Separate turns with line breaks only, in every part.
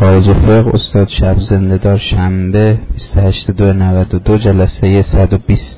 خارج فقه استاد شب زنده دار شنبه 28/2/92 جلسه 120.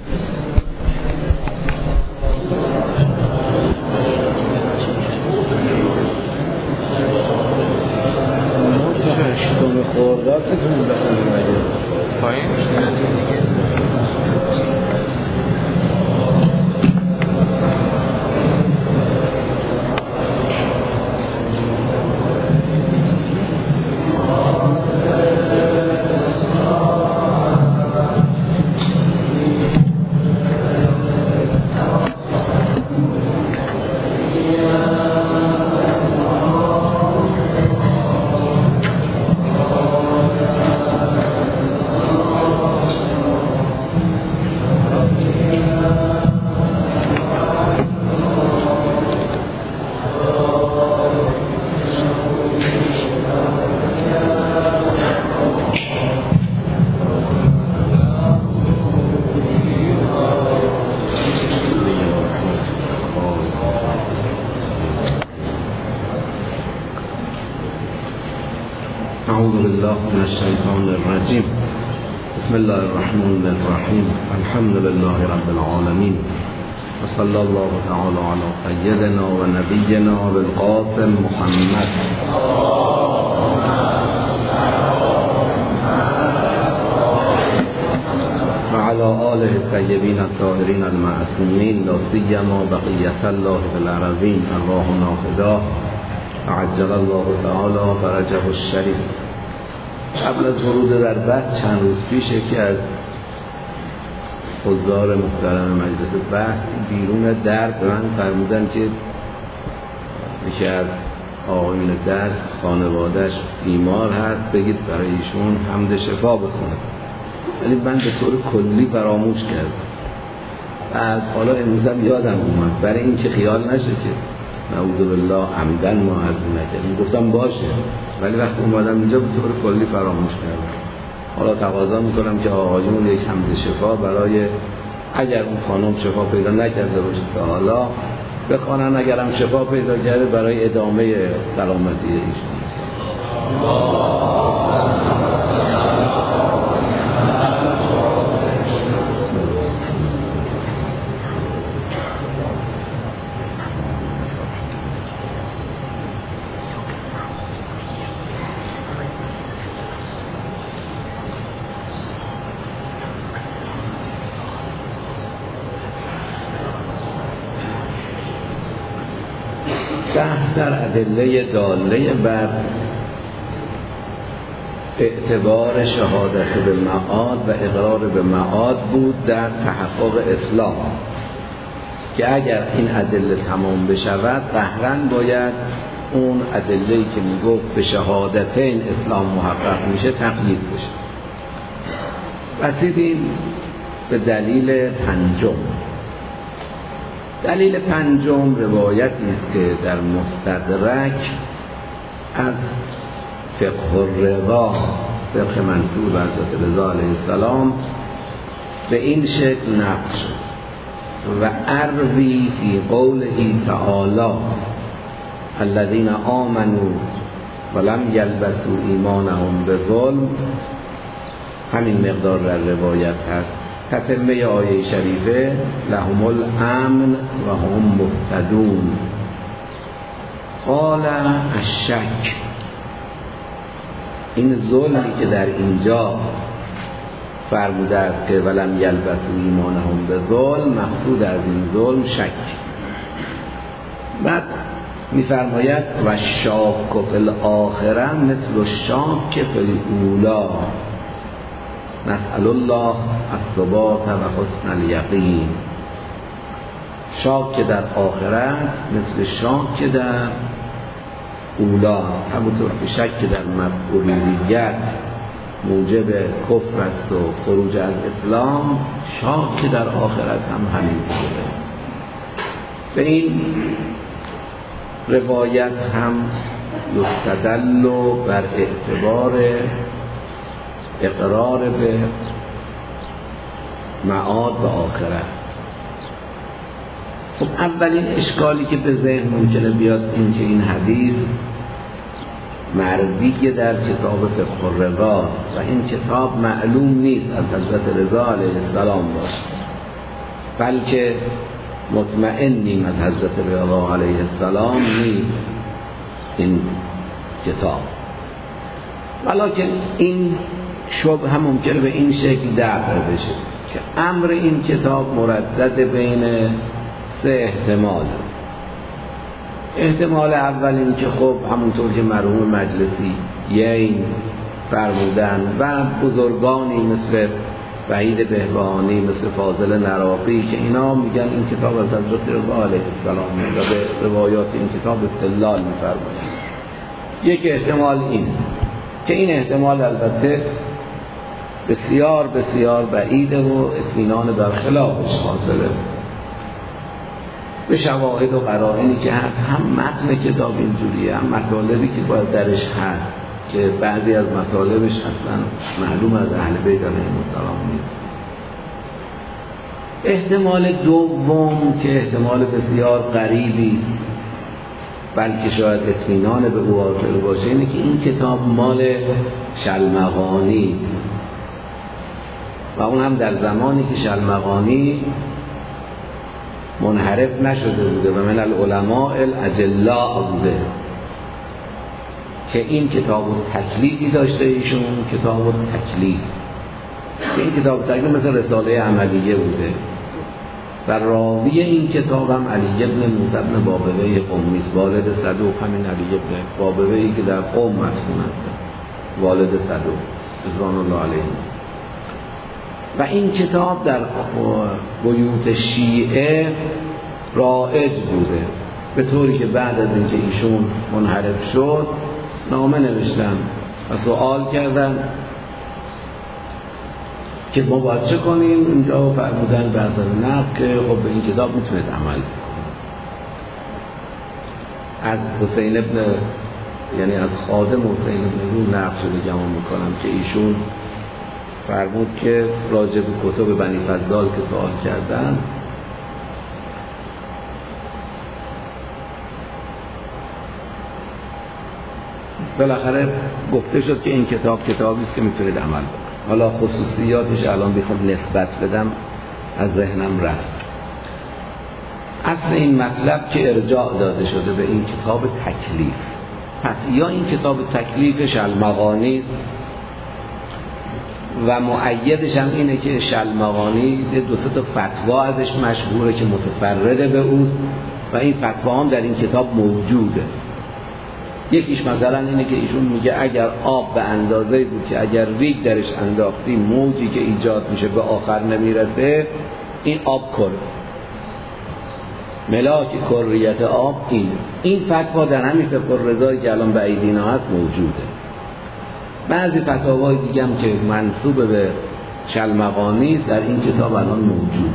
الحمد لله رب العالمين وصلى الله تعالى على سيدنا ونبينا بالقاسم محمد وعلى آله الطيبين الطاهرين المعصومين لا سيما بقية الله في الأرضين أرواحنا فداه عجل الله تعالى فرجه الشريف. قبل از ورود در بحث چند روز پیش که از حضار محترم مجلس بحث بیرون درد من فرمودن که یکی از آقایون درس خانوادهش بیمار هست، بگید برای ایشون حمد شفا بخونه. ولی من به طور کلی فراموش کردم. بعد حالا امروزم یادم اومد برای این که خیال نشه که نعوذ بالله عمدن ما عرض نکردیم، گفتم باشه، ولی وقتی اومدم اینجا به طور کلی فراموش کردم. حالا تقاضا میکنم که آقایون یک حمد شفا برای اگر اون خانم شفا پیدا نکرده باشه تا حالا بخوانن، اگرم شفا پیدا کرده برای ادامه سلامتی ایشون. بحث در ادله داله بر اعتبار شهادت به معاد و اقرار به معاد بود در تحقق اسلام، که اگر این ادله تمام بشود قهرن باید اون ادله‌ای که میگفت به شهادتین اسلام محقق میشه تقیید بشه. رسیدیم به دلیل پنجم. دلیل پنجم روایتی است که در مستدرک از فقه الرضا، فقه منصور به حضرت رضا علیه السلام، به این شکل نقل شد: و اروی فی قوله تعالی الذین آمنوا ولم یلبسوا ایمانهم بظلم. همین مقدار در روایت هست. تتمه آیه شریفه لهم الامن و هم مهتدون. قال الشک، این ظلمی که در اینجا فرموده است که ولم یلبسوا ایمانهم به ظلم، مقصود از این ظلم شک. بعد میفرماید و شاک فی الاخره مثل الشاک فی الاولی، نسأل الله الثبات و حسن الیقین. شاک در آخرت مثل شاک در اولا، همونطور که شک در مفعولیت موجب کفر است و خروج از اسلام، شاک در آخرت هم همین بوده. به این روایت هم یستدل بر اعتبار اقرار به معاد و آخرت. خب اولین اشکالی که به ذهن ممکنه بیاد این که این حدیث مردی در کتاب فقه الرضا و این کتاب معلوم نیست از حضرت رضا علیه السلام باشه، بلکه مطمئنیم از حضرت رضا علیه السلام نیست این کتاب. ولکن این شبه هم ممکنه به این شکل دفع بشه که امر این کتاب مردد بین سه احتمال. احتمال اول این که خب همونطور که مرحوم مجلسی یین فرمودن و بزرگانی مثل وحید بهبهانی، مثل فاضل نراقی که اینا میگن این کتاب از حضرت رضا علیه السلام و به روایات این کتاب استدلال میفرمایند. یک احتمال این که این احتمال البته بسیار بسیار بعیده و اطمینان بر خلافش حاصله به شواهد و قرائنی که هست، هم متن کتاب اینجوریه، هم مطالبی که باید درش هست که بعضی از مطالبش اصلا معلوم از اهل بیت علیهم السلام نیست. احتمال دوم که احتمال بسیار غریبی است بلکه شاید اطمینان به او حاصل باشه اینه که این کتاب مال شلمغانی و اون هم در زمانی که شلمغانی منحرف نشده بوده و من العلماء الاجلاء بوده که این کتاب تکلیفی داشته ایشون، کتاب تکلیف که این کتاب تکلیف مثل رساله عملیه بوده و راوی این کتاب هم علی ابن موسی ابن بابوی قمی است، والد صدوق همین علی ابن بابوی که در قم مدفون است، والد صدوق رضوان الله علیه. و این کتاب در بیوت شیعه رایج بوده به طوری که بعد از اینکه ایشون منحرف شد نامه نوشتن و سوال کردن که ما باید چه کنیم. اینجا فرمودن بعد از نقل که خب به این کتاب میتونید عمل از حسین ابن یعنی از خادم حسین ابن رو نقل شده گمان میکنم که ایشون فرمود که راجع به کتب بنی فضال که سوال کردن بالاخره گفته شد که این کتاب کتابی است که میتونید عمل کنید. حالا خصوصیاتش الان بخوام نسبت بدم از ذهنم رفت. اصل این مطلب که ارجاع داده شده به این کتاب تکلیف، پس یا این کتاب تکلیف شلمغانی و مؤیدش هم اینه که شلمغانی دو سه تا فتوا ازش مشهوره که متفرده به اوست و این فتوا هم در این کتاب موجوده. یکیش مثلا اینه که ایشون میگه اگر آب به اندازه‌ای بود که اگر ریگ درش انداختی موجی که ایجاد میشه به آخر نمیرسه، این آب کره، ملاک کریت آب این فتوا در همین فقه الرضا که الان بعیدینا هست موجوده. بعضی فتاوای دیگه هم که منسوب به شلمغانی در این کتاب الان موجود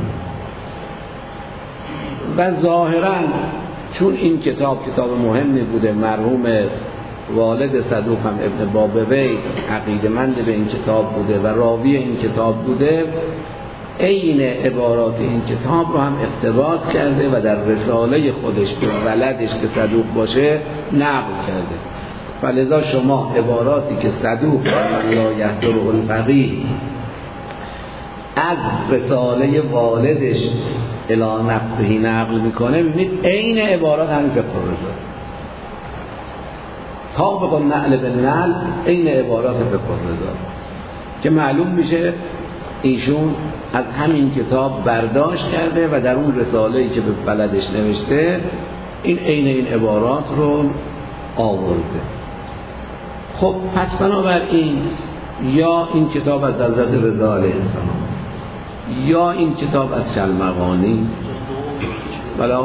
و ظاهراً چون این کتاب مهمی بوده، مرحوم والد صدوق هم ابن بابوی عقیده‌مند به این کتاب بوده و راوی این کتاب بوده، عین عبارات این کتاب رو هم اقتباس کرده و در رساله خودش که ولدش که صدوق باشه نقل کرده. فلذا شما عباراتی که صدوق من لا یحضر الفقیه از رساله والدش الی نفسه نقل میکنه، میبینید عین عبارات همین فقه الرضا طابق النقل بالنقل عین عبارات فقه الرضا که معلوم میشه ایشون از همین کتاب برداشت کرده و در اون رساله‌ای که به بلدش نوشته این عین این عبارات رو آورده. خب پس بنابراین یا این کتاب از حضرت رضا علیه السلام یا این کتاب از شلمغانی. بلا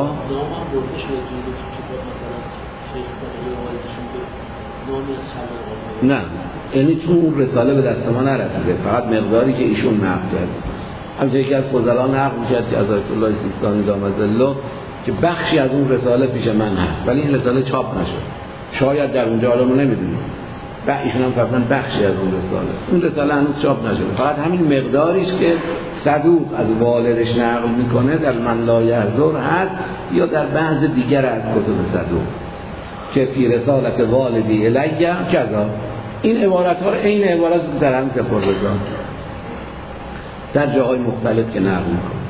نه، یعنی چون اون رساله به دست ما نرسیده، فقط مقداری که ایشون نقل کرد. همچنین که از فضلا نقل می‌کرد که از آیت الله سیستانی دامت الله که بخشی از اون رساله پیش من هست ولی این رساله چاپ نشد، شاید در اونجا حالا ما نمیدونیم و ایشون هم فرمودن بخشی از اون رساله هنوز چاپ نشده، فقط همین مقداریش که صدوق از والدش نقل میکنه در من لا یحضر هست یا در بعض دیگر از کتب صدوق. که فی رسالت والدی الیه کذا. این عبارت ها رو عین عبارت در هم سپر رضا در جاهای مختلف که نقل میکنه.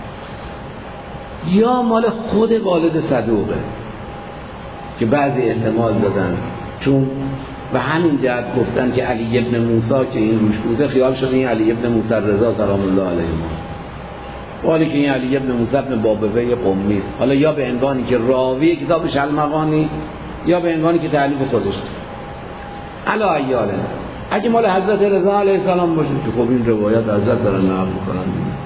یا مال خود والد صدوقه که بعضی احتمال دادن چون و همین جهت گفتن که علی ابن موسی که این روش بوده خیال شده این علی ابن موسی رضا سلام الله علیه ولی که این علی ابن موسی ابن بابوی قمی است، حالا یا به عنوانی که راوی کتاب شلمغانی یا به عنوانی که تألیف خودش. علی ایاله اگه مال حضرت رضا علیه السلام باشه که خب این روایت حضرت دارن نقل میکنن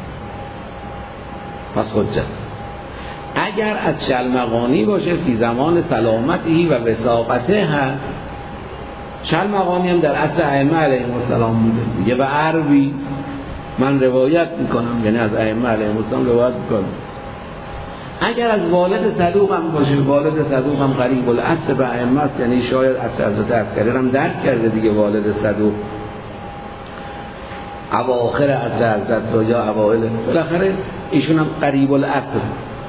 پس حجت. اگر از شلمغانی باشه فی زمان سلامتی و وثاقته هست، شلمغانی هم در عصر ائمه علیهم السلام بوده میگه و عربی من روایت میکنم، یعنی از ائمه علیهم السلام روایت میکنم. اگر از والد صدوق هم باشه، والد صدوق هم قریب الاصل به ائمه است، یعنی شاید از حضرت عسکری هم درک کرده دیگه والد صدوق اواخر عصر حضرت یا اوائل، بالاخره ایشون هم قریب الاصل.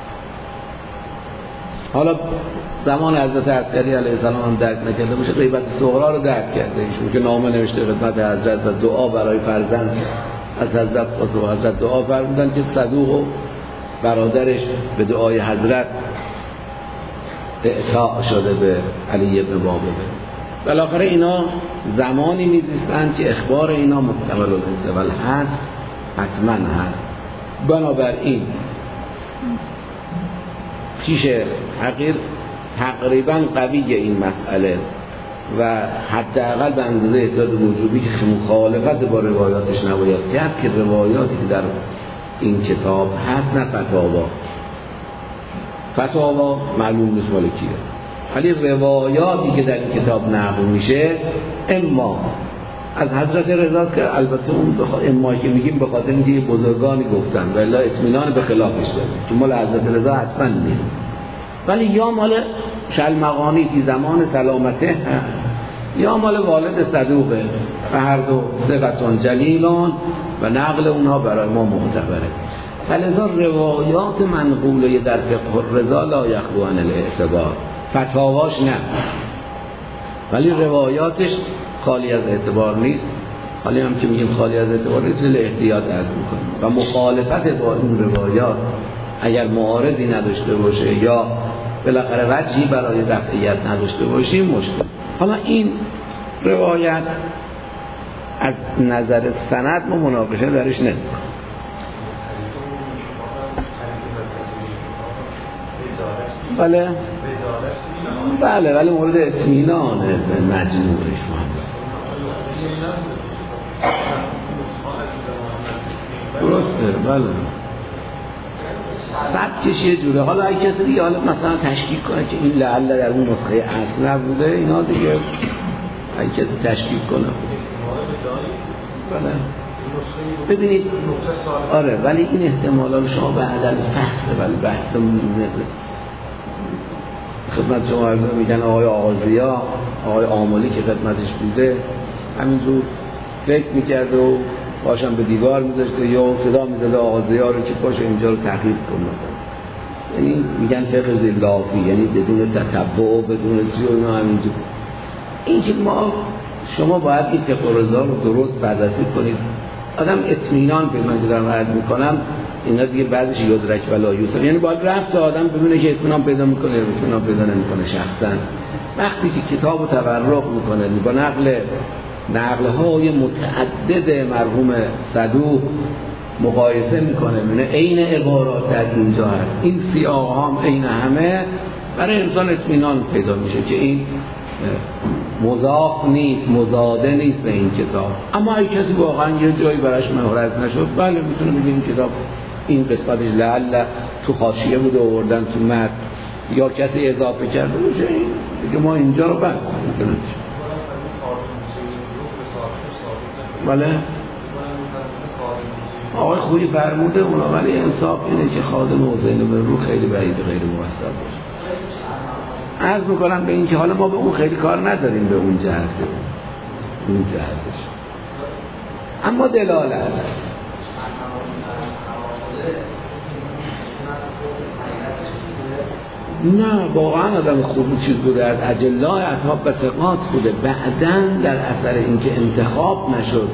حالا زمان حضرت عسکری علیه السلام هم درک نکرده باشه، غیبت صغرا رو درک کرده ایشون که نامه نوشته خدمت حضرت و دعا برای فرزند از حضرت دعا فرمودن که صدوق و برادرش به دعای حضرت اعطا شده به علی ابن بابوه. بالاخره اینا زمانی می‌زیستند که اخبار اینا محتمل الاحتمال هست، حتما هست. بنابراین پیش حقیر تقریبا قویه این مسئله و حداقل به اندازه احتیاط وجوبی که مخالفت با روایاتش نباید کرد که روایاتی که در این کتاب هست نه فتاوا معلوم نیست مال کیه، ولی روایاتی که در این کتاب نقل میشه اما از حضرت رضا که البته اون امایی که میگیم به خاطر اینکه بزرگانی گفتن و الا اطمینان به خلافش داره که مال حضرت رضا حتما نیست، ولی یا مال شلمغانی فی زمان سلامته یا مال والد صدوقه و هر دو ثقتون جلیلان و نقل اونها برای ما معتبره. فلذا روایات منقوله در فقه الرضا لا یخلو عن الاعتبار، فتاواش نه ولی روایاتش خالی از اعتبار نیست. حالی هم که میگیم خالی از اعتبار نیست ولی احتیاط عرض میکنیم و مخالفت با این روایات اگر معارضی نداشته باشه یا بالاخره وجهی برای دفعیت نداشته باشیم مشکل. حالا این روایت از نظر سند ما مناقشه درش نمی‌کنیم. بله ولی مورد اطمینان مجموعش درسته. بله سبکش یه جوره. حالا اگه کسی دیگه حالا مثلا تشکیک کنه که این لعل در اون نسخه اصل نبوده اینا دیگه اگه کسی تشکیک کنه بله ببینید آره، ولی این احتمالا شما بعداً فحصه ولی بحث خدمت شما عرض میگن آقای آغازیا آقای آملی که خدمتش بوده همینجور فکر میکرده و باشم به دیوار میذاشته یا صدا میزده آغازیا رو که باشه اینجا رو تحقیق کن مثلا، یعنی میگن فقه زلافی، یعنی بدون تتبع و بدون چیز و اینا همینجور. این که شما باید این فقه رضا رو درست بررسی کنید. آدم اطمینان به من دارم عرض میکنم اینا دیگه بعدش یدرک ولا یوسف، یعنی باید رفت آدم ببینه که اطمینان پیدا میکنه یا اطمینان پیدا نمیکنه. شخصا وقتی که کتابو تبرک میکنه با نقل‌های متعدد مرحوم صدوق مقایسه میکنه میبینه عین عبارات در اینجا هست، این سیاق هم عین همه، برای انسان اطمینان پیدا میشه که این مضاف نیست مزاده نیست به این کتاب. اما اگه کسی واقعا یه جایی براش مهارت نشد بله میتونه بگه این کتاب این قسمتش لعل تو حاشیه بوده آوردن تو متن یا کسی اضافه کرده باشه دیگه ما اینجا رو بعد میتونیم بله آقای خویی فرموده اونا، ولی انصاف اینه که خادم حسین بن رو خیلی بعید غیر موثق باشه. عرض میکنم به این که حالا ما به اون خیلی کار نداریم به اون جهتش اما دلالت نه واقعا آدم خوب چیز بوده، از اجلای اصحاب و ثقات بوده. بعدن در اثر اینکه انتخاب نشد،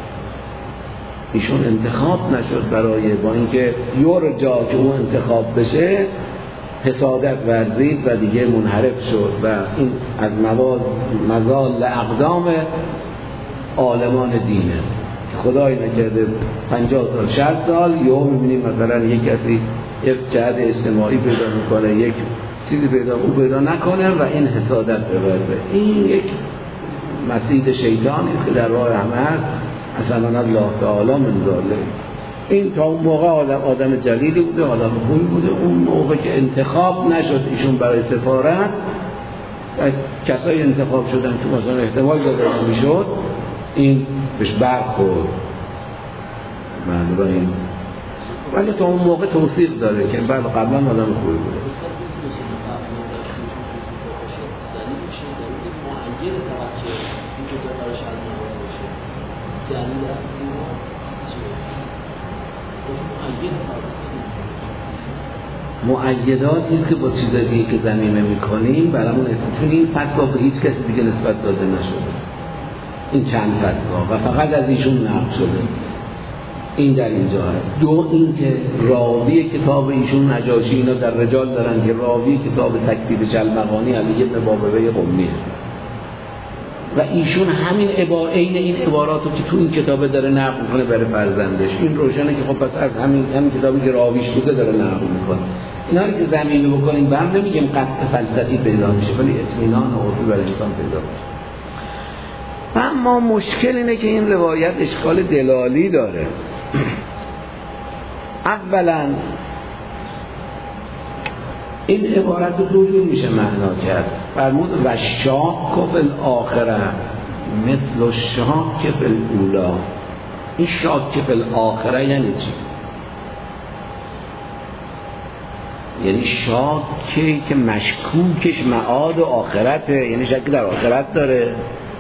ایشون انتخاب نشد برای با اینکه یرجا که اون انتخاب بشه، حسادت ورزید و دیگه منحرف شد و این از مزال اقدام عالمان دینه. خدای نکرده 50 سال 60 سال یهو می‌بینیم مثلا یک کسی یک جهت اجتماعی پیدا میکنه، یک چیزی پیدا نکنه و این حسادت ببرده. این یک مسیح شیطانی است که در راه همه هست. اصلا الله تعالی منزاله. این تا اون موقع آدم جلیلی بوده، آدم خوبی بوده. اون موقع که انتخاب نشد ایشون برای سفارت، کسایی انتخاب شدن که مثلا احتمال داده میشد، این بهش برخورد. بنابراین ولی تا اون موقع توصیف داره که بعد قبلا آدم خوبی بوده. مؤیداتی است که با چیزایی که زمینه میکنیم برامون، چون این فتوا به هیچ کسی دیگه نسبت داده نشده، این چند فتوا و فقط از ایشون نقل شده. این در اینجا هست. دو این که راوی کتاب ایشون نجاشی، اینا در رجال دارن که راوی کتاب تکتیب شلمغانی علی بن بابوی قمی و ایشون همین عین این عباراتو که تو این کتاب داره نقل میکنه برای فرزندش. این روشنه که خب پس از همین کتابی که راویش بوده داره نقل میکنه. اینا رو که زمینه بکنیم برام نمیگیم قطع فلسفی پیدا میشه، ولی اطمینان عرفی برای انسان پیدا میشه. اما مشکل اینه که این روایت اشکال دلالی داره. اولا این عبارت رو دوری میشه معنا کرد. فرمود و شاک فی الاخره مثل شاک فی الاولا. این شاک فی الاخره یعنی چی؟ یعنی شاکی که مشکوکش معاد و آخرته، یعنی شکی در آخرت داره.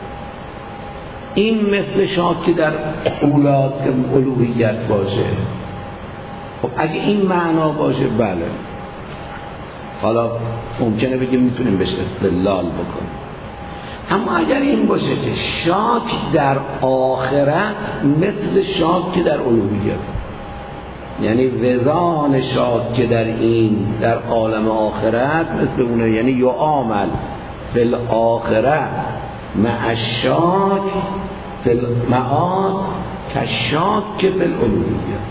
این مثل شاکی در اولاست که الوهیت باشه. خب اگه این معنا باشه بله، حالا ممکنه بگیم میتونیم بهش استدلال بکنیم. اما اگر این باشه که شاک در آخرت مثل شاک در الوهیت، یعنی وزان شاک در این در عالم آخرت مثل اونه، یعنی یعامل فی الاخره مع الشاک فی المعاد کشاک فی الالوهیت.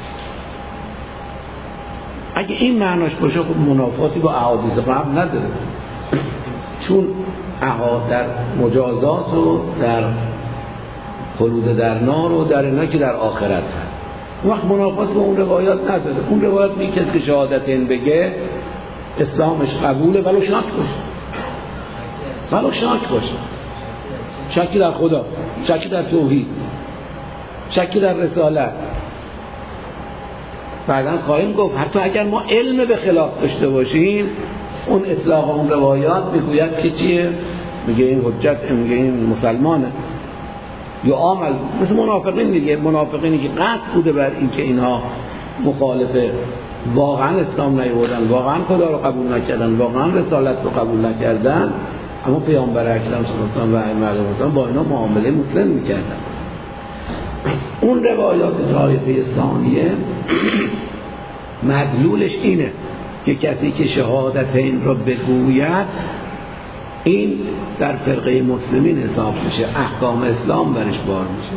اگه این معناش باشه خب منافاتی با احادیث قبل نداره، چون در مجازات و در خلود در نار و در اینا که در آخرت هست، اون وقت منافات با اون روایات نداره. اون روایات میگه کسی که شهادتین بگه اسلامش قبوله ولو شاک باشه، شکی در خدا، شکی در توحید، شکی در رسالت. بعداً خواهیم گفت حتی اگر ما علم به خلاف داشته باشیم، اون اطلاق اون روایات میگوید که چیه؟ میگه این حجت، میگه این مسلمانه. یا عامل مثل منافقین دیگه، منافقینی که قطع بوده بر این که اینها مخالف واقعا اسلام نیاوردن، واقعا خدا رو قبول نکردن، واقعا رسالت رو قبول نکردن، اما پیامبر اکرم صلی الله علیه و آله با اینا معامله مسلم میکردن. اون روایات طایفه ثانیه مدلولش اینه که کسی که شهادتین را بگوید این در فرقه مسلمین حساب میشه، احکام اسلام برش بار میشه.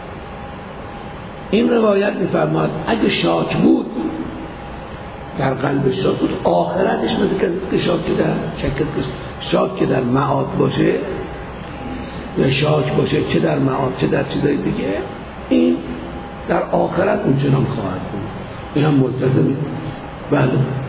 این روایت میفرماد اگه شاک بود، در قلبش شاک بود، آخرتش مثل کسی که شاک که در معاد باشه یا شاک باشه چه در معاد چه در چیزای دیگه، این در آخرت اونچنان خواهد بود. این هم ملتزمی. بله.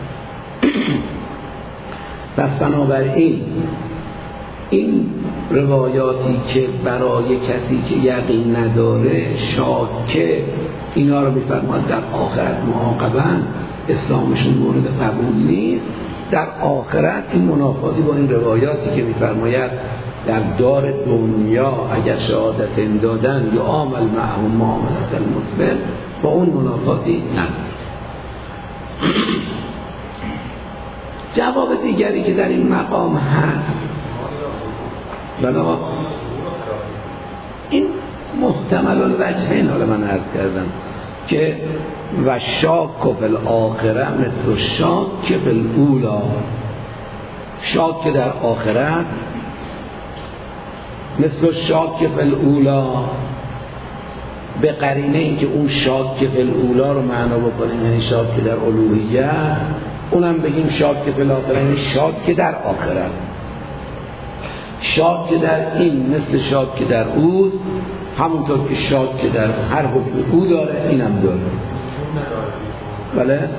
پس بنابراین این روایاتی که برای کسی که یقین نداره شاکه، اینا رو میفرماد در آخرت معاقباً اسلامشون مورد قبول نیست. در آخرت این منافاتی با این روایاتی که میفرماید در دار دنیا اگر شهادت دادن یا عامل معهم معاملت المسلم، با اون منافاتی نداره. جواب دیگری که در این مقام هست، بنا این محتمل الوجهین، حالا من عرض کردم که و شاک فی الاخره مثل شاک فی الاولا، شاک در آخرت مثل شاک فی الاولا، به قرینه این که اون شاک فی الاولا رو معنا بکنیم یعنی شاک در الوهیت، اونم بگیم شاک فی الاخره یعنی شاک در آخرت. شاک در این مثل شاک در اوست، همونطور که شاک در هر حکم او داره اینم داره. بله؟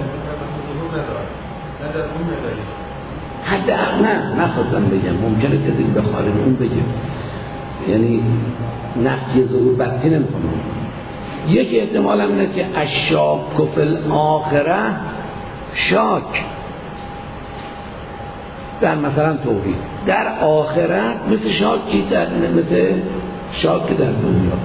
حد نه نخواستم بگم، ممکنه که این بخواره اون بگم، یعنی نفی ظهور بدتی نمیکنم. یک احتمال هم اینه که الشاک فی الاخره شاک در مثلا توحید در آخرت مثل شاکی در مثل شاک در دنیا،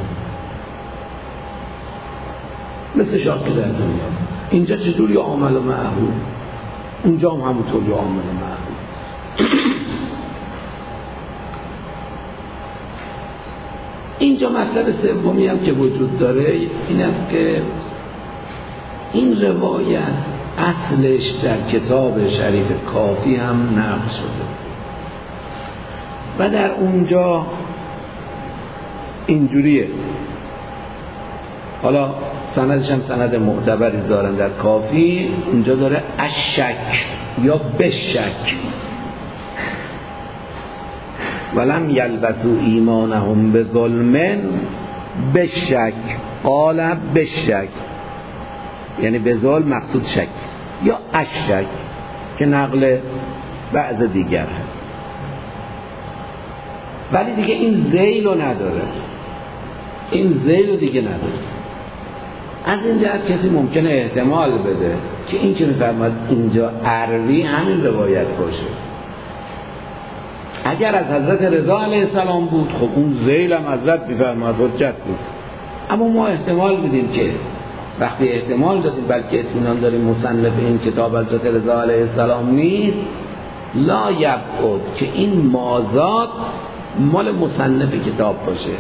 مثل شاک در دنیا. اینجا چطور یا عامل معهو، اونجا هم همونطور یا عامل معهو. اینجا مطلب سومی هم که وجود داره این است که این روایت اصلش در کتاب شریف کافی هم نقل شده و در اونجا اینجوریه. حالا سندش هم سند معتبری دارن در کافی، اونجا داره الشک یا بشک ولم یلبسوا ایمانهم بظلم بشک قال بشک، یعنی به ظلم مقصود شک یا اشک که نقل بعض دیگر هست، ولی دیگه این ذیل رو نداره، این ذیل رو دیگه نداره. از این جهت کسی ممکنه احتمال بده که این که میفرماد اینجا عربی همین روایت باشه. اگر از حضرت رضا علیه السلام بود خب اون ذیل هم حضرت میفرماد حجت بود، اما ما احتمال بدیم که وقتی احتمال دادیم بلکه اطمینان داریم مصنف این کتاب حضرت رضا علیه السلام نیست، لا یبعد که این مازاد مال مصنف کتاب باشه.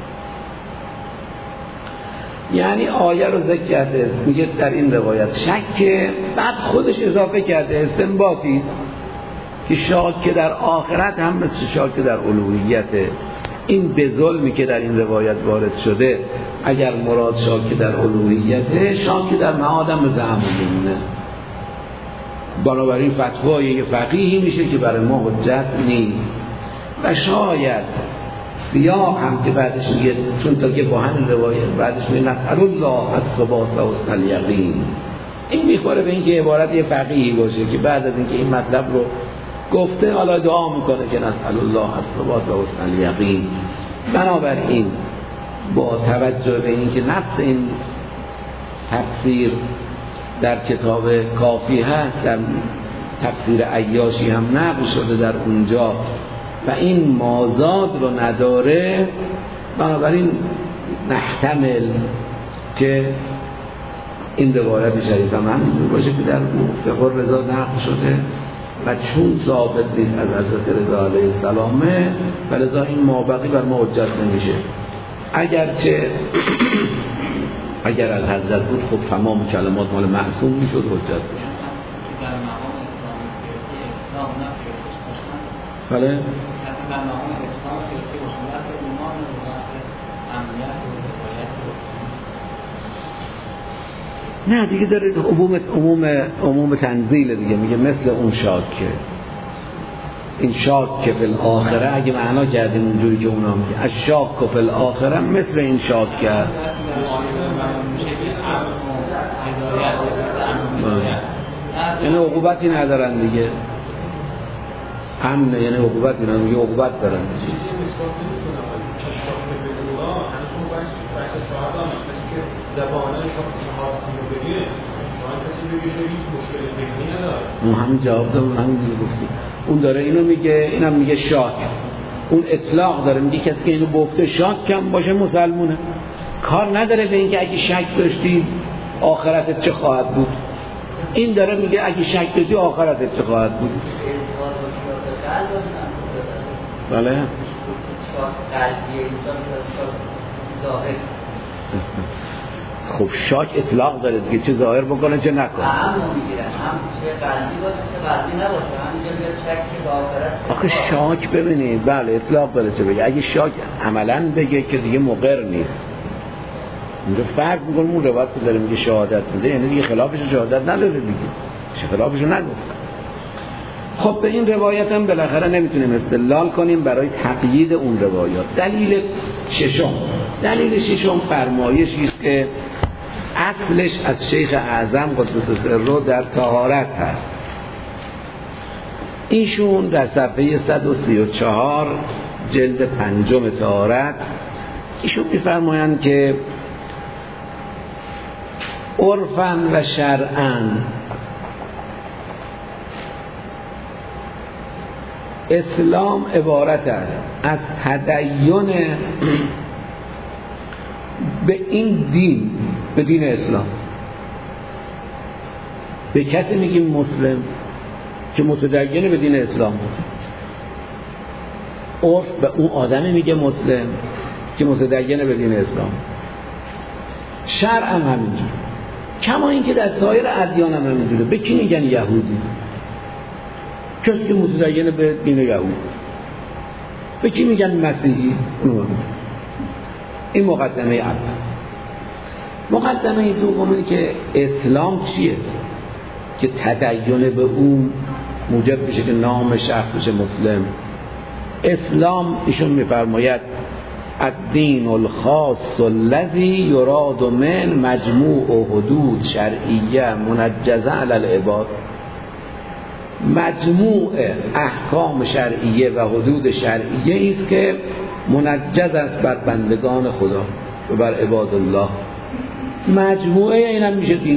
یعنی آیه رو ذکر کرده میگه در این روایت شک، بعد خودش اضافه کرده استنباطی که شاک در آخرت هم مثل شاک در الوهیته. این به ظلمی که در این روایت وارد شده اگر مراد شاک در الوهیته، شاک در معادم به زعم میمونه. بنابراین فتوای یه فقیهی میشه که برای ما حجت نیست و شاید سیاق هم که بعدش میگه چون تا که با همین روایت بعدش میگه نسأل الله الثبات و حسن الیقین، این میخوره به این که عبارت یه فقیهی باشه که بعد از اینکه این مطلب رو گفته حالا دعا میکنه که نسأل الله الثبات و حسن الیقین. بنابراین با توجه به این که نفس این تفسیر در کتاب کافی هست، در تفسیر عیاشی هم نقل شده در اونجا و این مازاد رو نداره، بنابراین نحتمل که این روایت شریف هم همینجور باشه که در فقه رضا نقل شده و چون ثابت نیست از حضرت رضا علیه السلامه و لذا این مابقی بر ما حجت نمیشه. اگرچه اگر از حضرت بود خب تمام کلمات مال معصوم میشد حجت میشد. بله؟ نه دیگه داره عموم تنزیل دیگه، میگه مثل اون شاکه، این شاک که فی الاخره اگه معنا کردیم اونجوری که اونا میگه الشاک فی الاخره مثل این شاک کرد یعنی عقوبتی ندارن دیگه، امن یعنی عقوبتی ندارن، میگه عقوبت دارن اون همین جواب داره، همین دیگه گفتی. اون داره اینو میگه، اینم میگه شاک، اون اطلاق داره، میگه کسی که اینو گفته شاک کم باشه مسلمونه، کار نداره به اینکه اگه شک داشتی آخرتت چه خواهد بود. این داره میگه اگه شک بشی آخرت چه خواهد بود. بله خب شاک اطلاق داره دیگه، چه ظاهر بکنه چه نکنه.
هم میگیرن هم چه قلبی باشه چه قلبی نباشه، همینجا بیاد شک که آخرت.
آخه شاک ببینید بله اطلاق داره چه بگه، اگه شاک عملاً بگه که دیگه مقر نیست. اونجا فرق میکنه اون روایت که داره میگه شهادت میده، یعنی دیگه خلافش شهادت نداره دیگه، خلافش نگفت. خب به این روایت هم بالاخره نمیتونیم استدلال کنیم برای تقیید اون روایات. دلیل ششم فرمایشی است که اصلش از شیخ اعظم قدس سره در طهارت هست. ایشون در صفحه 134 جلد 5 طهارت ایشون میفرمایند که عرفاً و شرعاً اسلام عبارت است از تدین به این دین، به دین اسلام. به کسی میگیم مسلم که متدین به دین اسلام، عرف به اون آدمی میگه مسلم که متدین به دین اسلام. شرع هم همینجور، کما اینکه در سایر ادیان هم همینجوره. به کی میگن یهودی؟ کسی که متدین به دین یهود. به کی میگن مسیحی؟ این مقدمه اول. مقدمه دومی که اسلام چیه که تدین به اون موجب بشه که نام شخص بشه مسلم. اسلام ایشون میفرماید الدین الخاص الذی یراد من مجموع حدود شرعیه منجزه علی العباد. مجموع احکام شرعیه و حدود شرعیه است که منجز است بر بندگان خدا و بر عباد الله. مجموعه اینم میشه دین،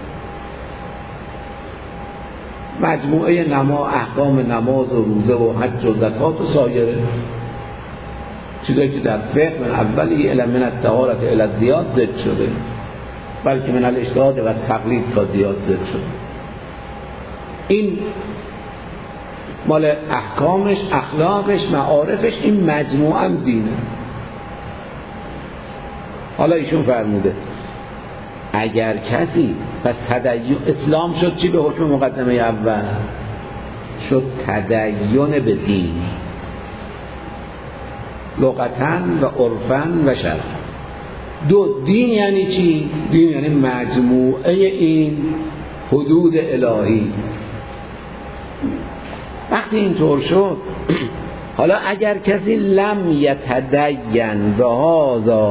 مجموعه احکام نماز و روزه و حج و زکات و سایره چیزایی که در فقه من اولی الی من الطهارة الی الزیاد زد شده، بلکه من الاجتهاد و تقلید تا زیاد زد شده. این مال احکامش، اخلاقش، معارفش، این مجموعه هم دینه. حالا ایشون فرموده اگر کسی پس تدین اسلام شد چی به حکم مقدمه اول؟ شد تدین به دین، لغتاً و عرفاً و شرعاً. دو دین یعنی چی؟ دین یعنی مجموعه این حدود الهی. وقتی اینطور شد حالا اگر کسی لم یتدین به هذا،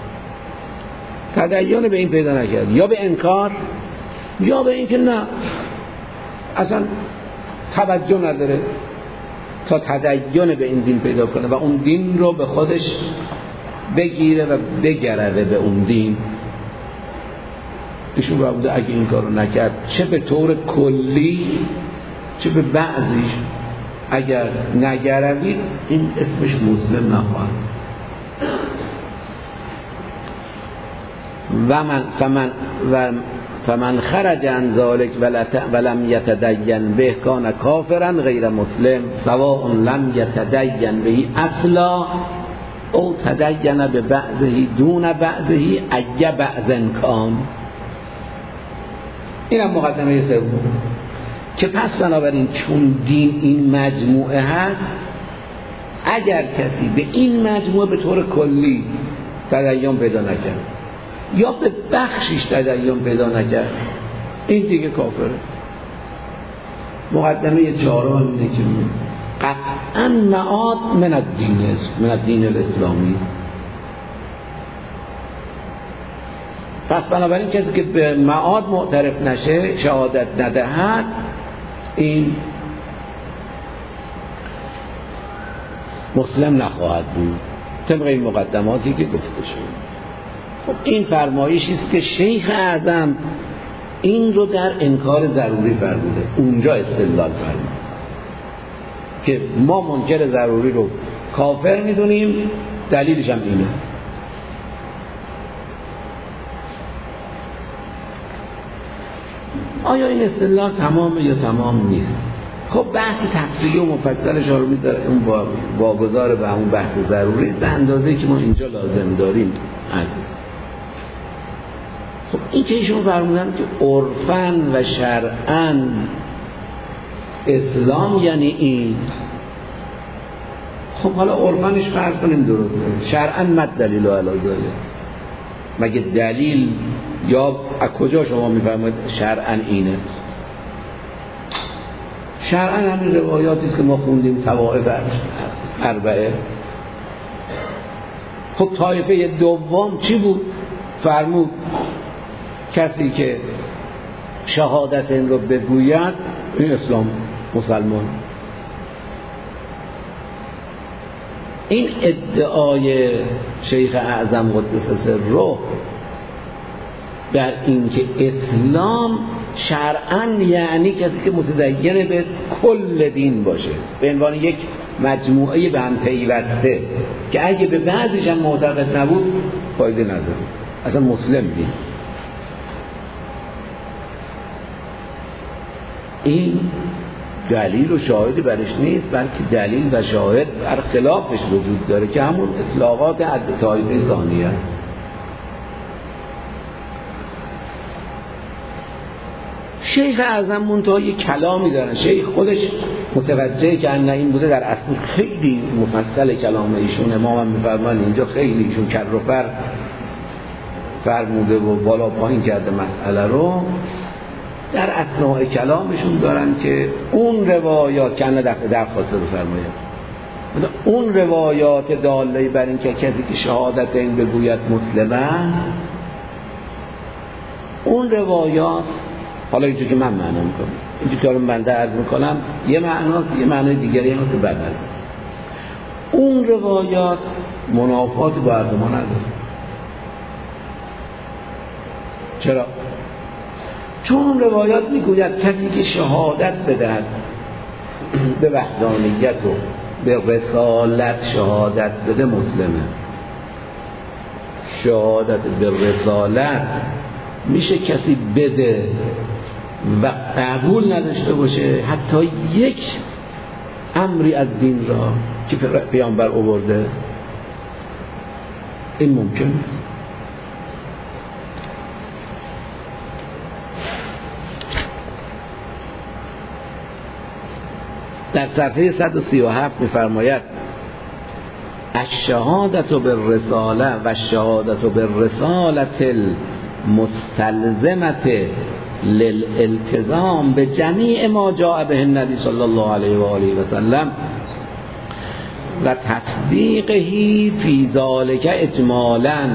تدین به این پیدا نکرد، یا به انکار یا به این که نه اصلا توجه نداره تا تدین به این دین پیدا کنه و اون دین رو به خودش بگیره و بگرده به اون دین، ایشون رو بوده اگه این کار رو نکرد چه به طور کلی چه به بعضیش اگر نگروید این اسمش مسلم نخواهد. فمن خرج عن ذلك ولم يتدين به كان كافرا غیر مسلم سواء لم يتدين به اصلا او تدين ببعضه دون بعضه ای بعض کان. اینم مقدمه سوم که پس بنابراین چون دین این مجموعه هست، اگر کسی به این مجموعه به طور کلی تدین پیدا نکرد یا به بخشش تدین پیدا نکرد این دیگه کافره. مقدمه چهارم اینه که قطعا معاد من الدین الاسلامی. پس بنابراین کسی که به معاد معترف نشه، شهادت ندهد، این مسلم نخواهد بود طبق این مقدماتی که گفته شد. خب این فرمایشی است که شیخ اعظم این رو در انکار ضروری فرموده، اونجا استدلال فرموده که ما منکر ضروری رو کافر میدونیم، دلیلش هم اینه. آیا این استدلال تمامه یا تمام نیست؟ خب بحث تفصیلی و مفصلش رو میذاره اون واگذار به همون بحث ضروری به اندازه‌ای که ما اینجا لازم داریم از خب این که ایشون فرمودن که عرفاً و شرعاً اسلام یعنی این. خب حالا عرفانش فرض کنیم درسته، شرعاً مد دلیل علی ذلک، مگه دلیل یا از کجا شما میفرمایید شرعاً اینه؟ شرعاً همین روایاتی است که ما خوندیم طوائف اربعه. خب طایفه دوم چی بود؟ فرمود کسی که شهادت این رو بگوید این اسلام مسلمان. این ادعای شیخ اعظم قدس سره در این که اسلام شرعاً یعنی کسی که متدین به کل دین باشه، به عنوان یک مجموعه به هم پیوسته که اگه به بعضیش هم معتقد نبود فایده نداره، اصلا مسلم نیست. این دلیل و شاهدی برش نیست، بلکه دلیل و شاهد بر خلافش وجود داره که همون اطلاقات عد طایفه ثانیه. شیخ اعظم منتها یک کلامی دارن، شیخ خودش متوجه که نه این بوده، در اصل خیلی مفصل کلام ایشون، امام هم میفرمان اینجا خیلی ایشون کر و فر فرموده و بالا پایین کرده مسئله رو. در اثناء کلامشون دارن که اون روایات کنه درخواست رو فرماید، اون روایات داله بر این که کسی که شهادت این بگوید مسلمه، اون روایات حالا اینجا که من معنا میکنم، اینجا که من بنده عرض میکنم یه معناست، یه معنای دیگری هم که بعد هست. اون روایات منافات با عرض ما نداره. چرا؟ چون روایات میگوید کسی که شهادت بدهد به وحدانیت و به رسالت شهادت بده مسلمه. شهادت به رسالت میشه کسی بده و قبول نداشته باشه حتی یک امری از دین را که پیامبر آورده، این ممکن نیست. در صفحه 137 می‌فرماید الشهادة بالرسالة و الشهادة بالرسالة المستلزمة للالتزام به جمیع ما جاء به النبی صلی الله علیه و آله و سلم و تصدیقه فی ذلک اجمالا.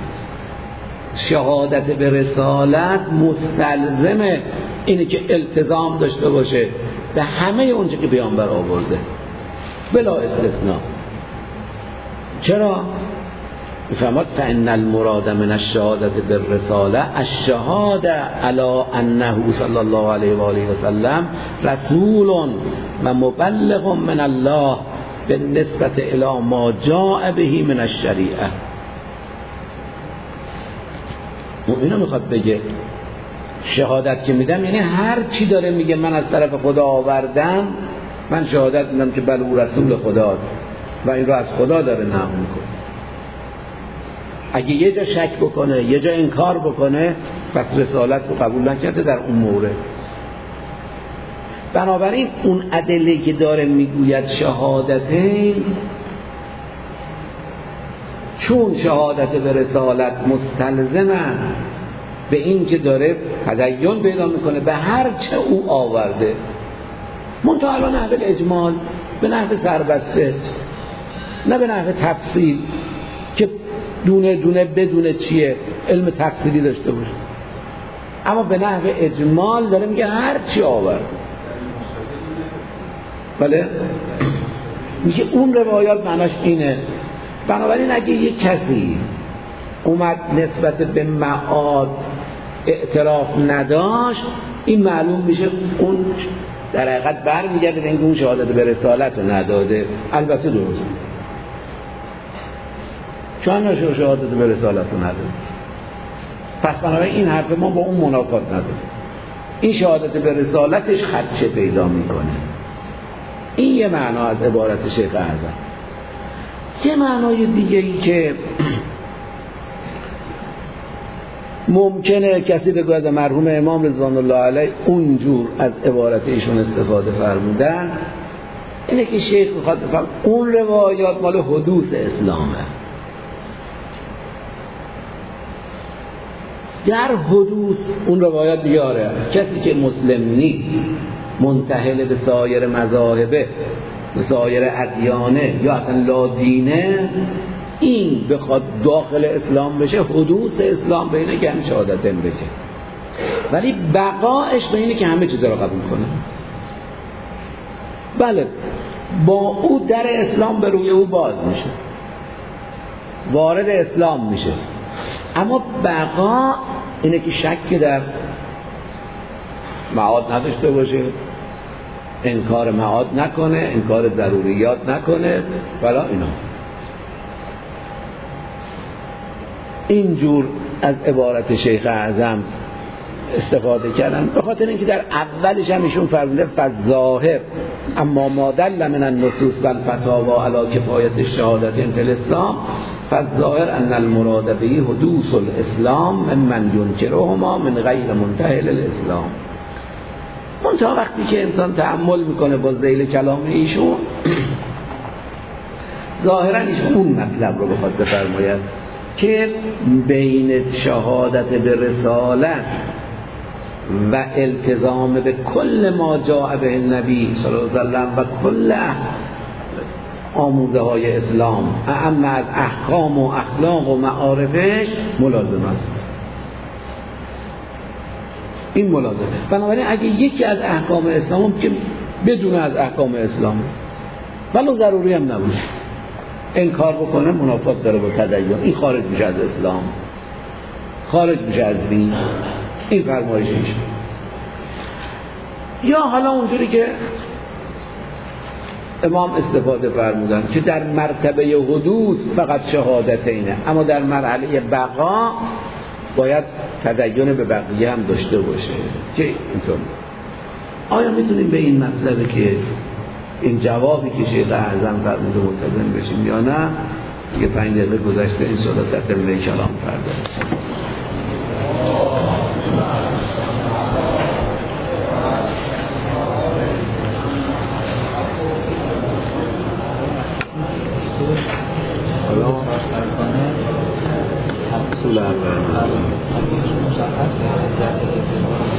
شهادت به رسالت مستلزمه اینه که التزام داشته باشه به همه اونچه که پیامبر آورده بلا استثناء. چرا؟ میفرماد فإن المراد من الشهادة بالرسالة الشهادة على أنه صلی الله علیه و آله و سلم رسول و مبلغ من الله بالنسبة إلى ما جاء به من الشریعه. اینو میخواد بگه شهادت که میدم یعنی هر چی داره میگه من از طرف خدا آوردم، من شهادت میدم که بله او رسول خداست و این رو از خدا داره نقل میکنه. اگه یه جا شک بکنه، یه جا انکار بکنه، پس رسالت رو قبول نکرده در اون مورد. بنابراین اون ادله که داره میگوید شهادتین، چون شهادت به رسالت مستلزمه به این که داره تدین پیدا میکنه به هر چه او آورده، منتها به نحو اجمال، به نحو سربسته، نه به نحو تفصیل که دونه دونه بدونه چیه علم تفصیلی داشته باشه، اما به نحو اجمال داره میگه هر چی آورده. بله میگه اون روایات معناش اینه. بنابراین اگه یک کسی اومد نسبت به معاد اعتراف نداشت، این معلوم میشه اون در حقیقت برمیگرده به اینکه اون شهادت به رسالت رو نداده. البته درست، چون شهادت به رسالت رو نداده، پس بنابراین این حرف ما با اون منافات نداره. این شهادت به رسالتش خدشه پیدا میکنه. این یه معنا از عبارت شیخ اعظم. یه معنای دیگه ای که ممکنه کسی بگوید مرحوم امام رضوان الله علیه اونجور از عبارت ایشون استفاده فرمودن، اینه که شیخ میخواد بفهم اون روایات مال حدوث اسلامه. در حدوث اون روایات بیاره کسی که مسلم نیست، منتحل به سایر مذاهبه، به سایر ادیانه یا اصلا لادینه، این بخواد داخل اسلام بشه حدوث اسلام به اینه که هم شهادتین بگه، ولی بقایش به اینه که همه چیز رو قبول کنه. بله با او در اسلام به روی او باز میشه، وارد اسلام میشه، اما بقا اینه که شک در معاد نداشته باشه، انکار معاد نکنه، انکار ضروریات نکنه، بلا اینا. اینجور از عبارت شیخ اعظم استفاده کردن، به خاطر اینکه در اولش هم ایشون فرموده فظاهر اما ما دل من النصوص و الفتاوا علی کفایت الشهادتین فی الاسلام فظاهر ان المراد به حدوث الاسلام من ینکرهما من غیر منتهل الاسلام. منتها وقتی که انسان تأمل میکنه با ذیل کلام ایشون، ظاهرا ایشون اون مطلب رو بخواد بفرماید که بین شهادت به رسالت و التزام به کل ما جاء به النبی صلی الله علیه و سلم و کل آموزه های اسلام اما از احکام و اخلاق و معارفش ملازم است. این ملازمه. بنابراین اگه یکی از احکام اسلام که بدون از احکام اسلام ولو ضروری هم نباشه انکار بکنه، منافات داره با تدین، این خارج میشه از اسلام، خارج میشه از دین. این فرمایشش. یا حالا اونجوری که امام استفاده فرمودن که در مرتبه حدوث فقط شهادتینه، اما در مرحله بقا باید تدین به بقیه هم داشته باشه که اینطور. آیا میتونیم به این مطلبه که این جوابی که شیخ اعظم فرموده ملتزم بشیم یا نه؟ دیگه 5 دقیقه گذشته، این صورت در تمرین کلام پردازیم. اصول اول